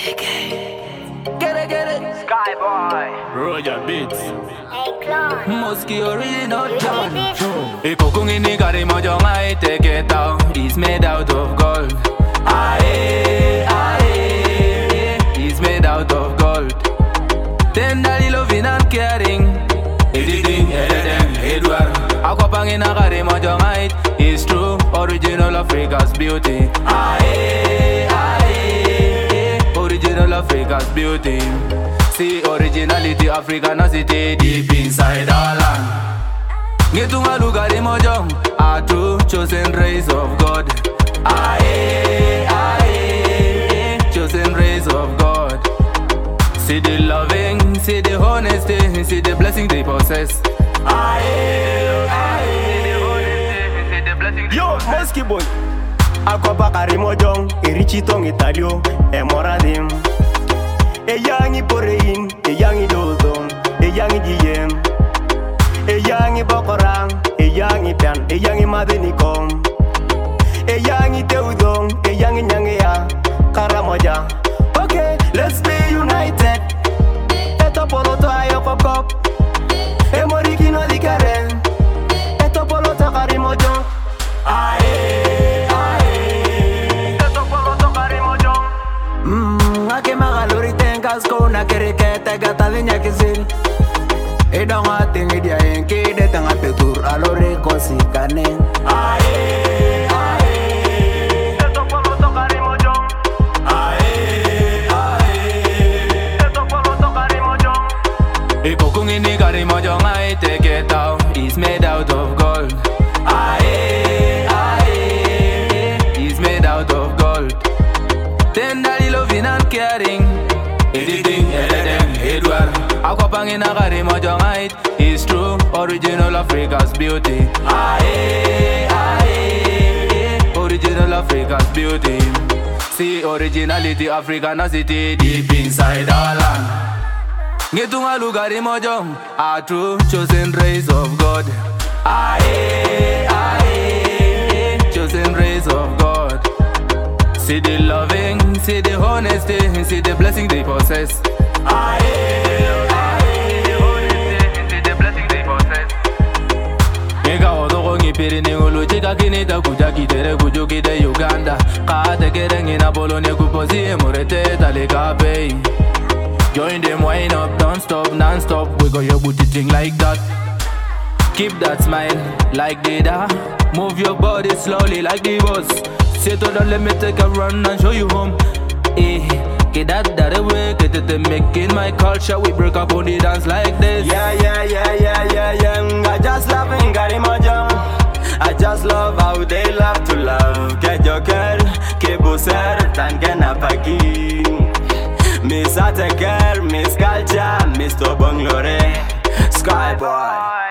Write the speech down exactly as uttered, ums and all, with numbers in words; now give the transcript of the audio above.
Get it, get it. Skyboy, Roger Beats, Hey, clone. Musky original John. Iko kung inigari mo yung ay take it out. He's made out of gold. Aye, aye, he's made out of gold. Tenderly loving and caring. Editing, editing, Edward. Ako pang inagari mo yung ay. It's true, original Africa's beauty. Aye, aye, original Africa's beauty. See originality, Africanity deep inside our land. Ngitunga lugari mojong, a true chosen race of God. Aye, aye, chosen race of God. See the loving, see the honesty, see the blessing they possess. Aye, aye, see the honesty, see the blessing they yo, possess. Musky boy. Ako bakari mojong, irichitong Italio, e moradim. E yangi porein, e yangi dodom, e yangi diem. E yangi bokorang, e yangi pian, e yangi madenikom. E yangi teudong, e yangi nyangea, karamoja. Okay, let's be united. Eto poloto ayokokop. E morikino dikaren. Eto poloto karimojong. Aye, aye. Eto poloto karimojong. Mmm, ake magaluri tengas kona kerikete gata vinya kizil. Idonga tingi dia enki de tanga petur alore konsikane. Aye, aye. Eto poloto karimojong. Aye, aye. Eto poloto karimojong. Iko kung inigari mo yung ay take it out. He's made out of gold. Aye, aye, he's made out of gold. Tenderly loving and caring. Editing, editing, Edward. Ako pang inagari mo yung ay. It's true, original Africa's beauty. Aye, aye, original Africa's beauty. See originality, Africanity deep inside our land. Ngitunga lugari mojong, a true chosen race of God. Aye, aye, chosen race of God. See the loving, see the honesty, see the blessing they possess. Aye, aye, the honesty, see the blessing they possess. Ega odoko ngipiri ningulu chika kinita kuja kitere kuju kite Uganda. Kaate kere ngina polo ne kupozi emurete taleka pay. Join them, wind up, don't stop, non-stop. We got your booty thing like that. Keep that smile like data. Move your body slowly like the boss. Say to them, let me take a run and show you home. Eh, get that that away, get it making my culture. We break up on the dance like this. Yeah, yeah, yeah, yeah, yeah, yeah. I just love Ngari Mojong. I just love how they love to love. Get your girl, kebuser, tangena pagi. Miss Ateker, Miss Culture, Mister Bonglore, Skyboy.